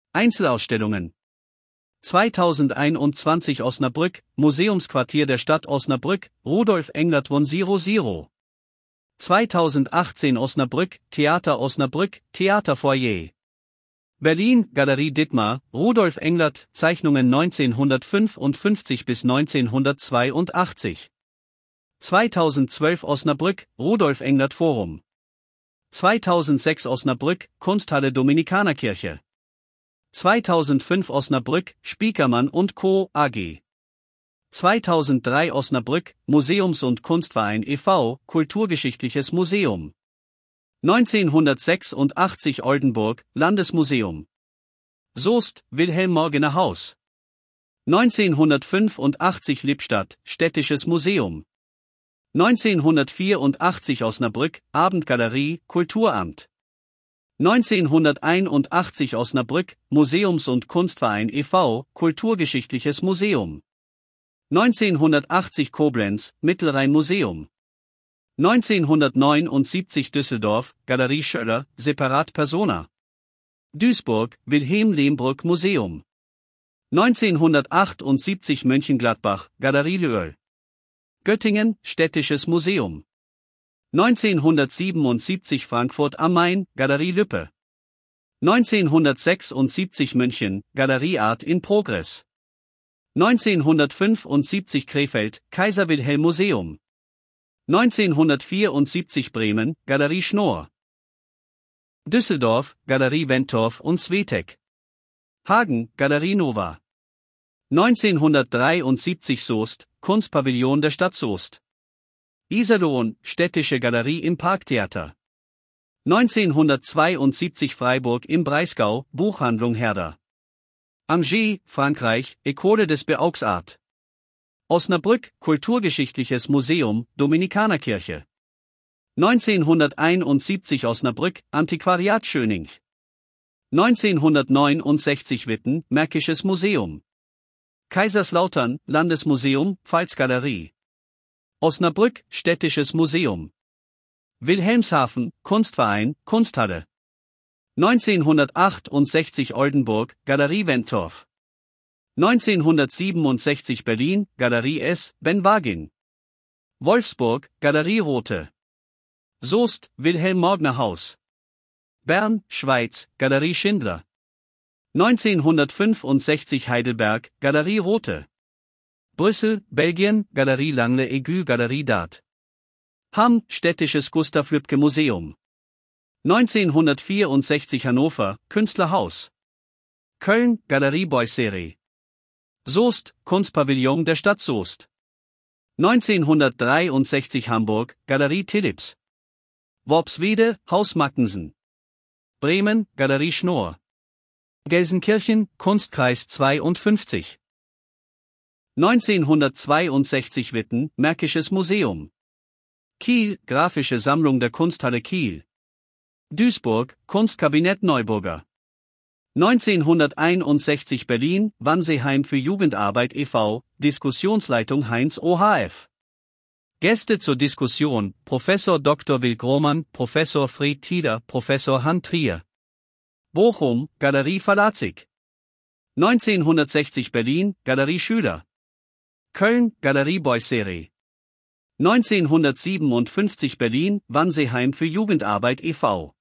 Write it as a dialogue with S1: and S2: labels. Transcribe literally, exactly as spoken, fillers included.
S1: Einzelausstellungen. zweitausendeinundzwanzig Osnabrück, Museumsquartier der Stadt Osnabrück, Rudolf Englert One Zero Zero. zweitausendachtzehn Osnabrück, Theater Osnabrück, Theaterfoyer. Berlin, Galerie Dittmar, Rudolf Englert, Zeichnungen neunzehnhundertfünfundfünfzig bis neunzehnhundertzweiundachtzig. zweitausendzwölf Osnabrück, Rudolf Englert Forum. zweitausendsechs Osnabrück, Kunsthalle Dominikanerkirche. zweitausendfünf Osnabrück, Spiekermann und Co. A G. zweitausenddrei Osnabrück, Museums- und Kunstverein e V, Kulturgeschichtliches Museum. neunzehnhundertsechsundachtzig Oldenburg, Landesmuseum. Soest, Wilhelm Morgener Haus. neunzehnhundertfünfundachtzig Lippstadt, Städtisches Museum. neunzehnhundertvierundachtzig Osnabrück, Abendgalerie, Kulturamt. neunzehnhunderteinundachtzig Osnabrück, Museums- und Kunstverein e V, Kulturgeschichtliches Museum. neunzehnhundertachtzig Koblenz, Mittelrhein-Museum. neunzehnhundertneunundsiebzig Düsseldorf, Galerie Schöller, Separat Persona. Duisburg, Wilhelm Lehmbruck Museum. neunzehnhundertachtundsiebzig Mönchengladbach, Galerie Löhl. Göttingen, Städtisches Museum. neunzehnhundertsiebenundsiebzig Frankfurt am Main, Galerie Lübbe. neunzehnhundertsechsundsiebzig München, Galerie Art in Progress. neunzehnhundertfünfundsiebzig Krefeld, Kaiser Wilhelm Museum. neunzehnhundertvierundsiebzig Bremen, Galerie Schnoor. Düsseldorf, Galerie Wentorf und Swetek. Hagen, Galerie Nova. neunzehnhundertdreiundsiebzig Soest, Kunstpavillon der Stadt Soest. Iserlohn, Städtische Galerie im Parktheater. neunzehnhundertzweiundsiebzig Freiburg im Breisgau, Buchhandlung Herder. Angers, Frankreich, École des Beaux-Arts. Osnabrück, Kulturgeschichtliches Museum, Dominikanerkirche. neunzehnhunderteinundsiebzig Osnabrück, Antiquariat Schöning. neunzehnhundertneunundsechzig Witten, Märkisches Museum. Kaiserslautern, Landesmuseum, Pfalzgalerie. Osnabrück, Städtisches Museum. Wilhelmshaven, Kunstverein, Kunsthalle. neunzehnhundertachtundsechzig Oldenburg, Galerie Wentorf. neunzehnhundertsiebenundsechzig Berlin, Galerie S. Ben Wagin. Wolfsburg, Galerie Rothe. Soest, Wilhelm Morgener Haus. Bern, Schweiz, Galerie Schindler. neunzehnhundertfünfundsechzig Heidelberg, Galerie Rothe. Brüssel, Belgien, Galerie Langle Aigu Galerie d'Art. Hamm, Städtisches Gustav Lübke Museum. neunzehnhundertvierundsechzig Hannover, Künstlerhaus. Köln, Galerie Boisseret. Soest, Kunstpavillon der Stadt Soest. neunzehnhundertdreiundsechzig Hamburg, Galerie Tillips. Worpswede, Haus Mackensen. Bremen, Galerie Schnoor. Gelsenkirchen, Kunstkreis zweiundfünfzig. neunzehnhundertzweiundsechzig Witten, Märkisches Museum. Kiel, Grafische Sammlung der Kunsthalle Kiel. Duisburg, Kunstkabinett Neuburger. neunzehnhunderteinundsechzig Berlin, Wannseeheim für Jugendarbeit e V, Diskussionsleitung Heinz O H F. Gäste zur Diskussion, Professor Doktor Will Grohmann, Professor Fred Tieder, Professor Han Trier. Bochum, Galerie Verlatzig. neunzehnhundertsechzig Berlin, Galerie Schüler. Köln, Galerie Boisseret. neunzehnhundertsiebenundfünfzig Berlin, Wannseeheim für Jugendarbeit e V.